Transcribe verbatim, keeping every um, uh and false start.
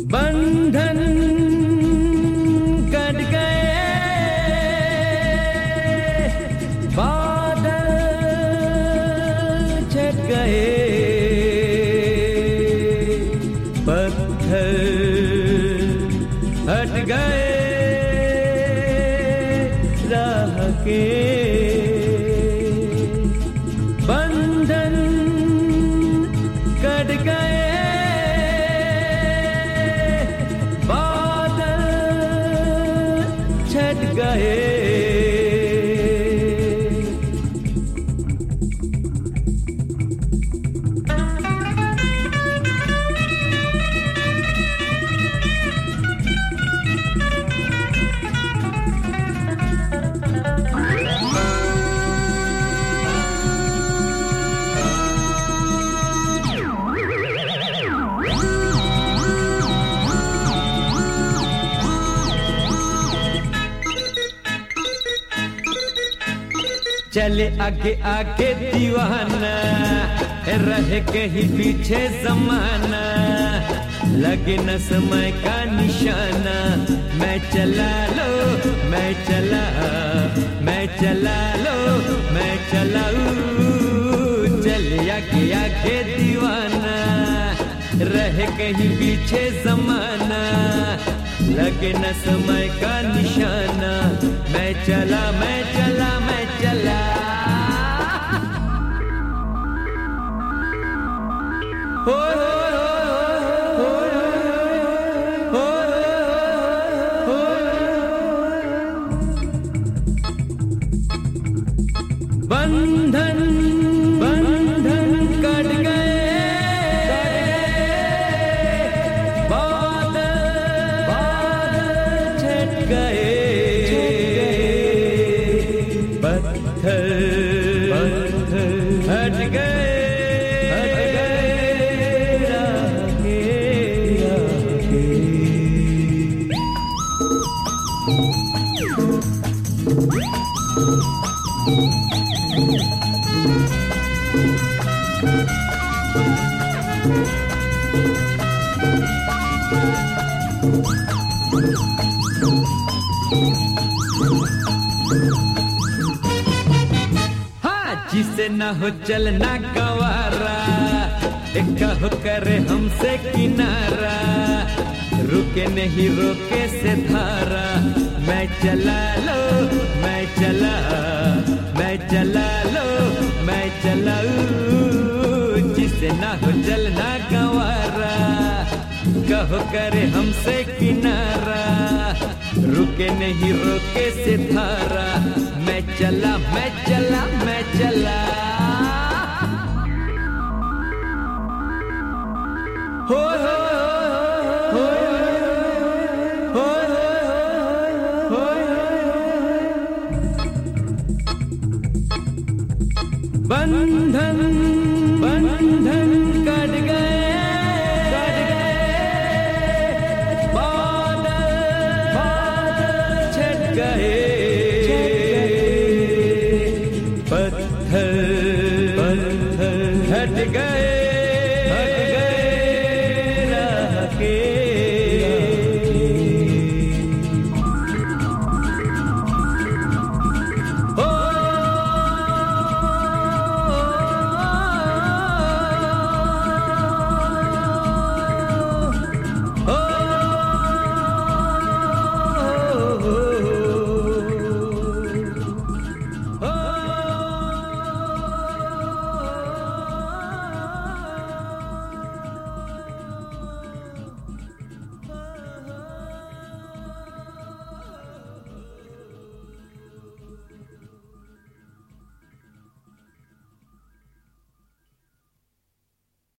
बंधन कट गए, बादल छट गए, पत्थर हट गए राह के। बंधन कट गए, छट गए। चले आगे आगे दीवाना, रहे कहीं पीछे जमाना, लगे न समय का निशाना। मैं चला लो मैं चला मैं चला लो मैं चलाऊ। चले आगे आगे दीवाना, रहे कहीं पीछे जमाना, लगे न समय का निशाना। मैं चला मैं चला मैं चला। हो हो हो हो। बंधन बंधन कट गए, बादल बादल छट गए, पत्थर पत्थर हट गए हट गए राह के राह के। हाँ, जिसे ना हो चलना गवारा, कहो करे हमसे किनारा, रुके नहीं रोके से धारा। मैं चला लो मैं चला मैं चला लो मैं चलाऊ। जिसे ना हो चलना गवारा, कहो करे हमसे किनारा, रुके नहीं रोके से धारा। मैं चला मैं चला मैं चला। हो हो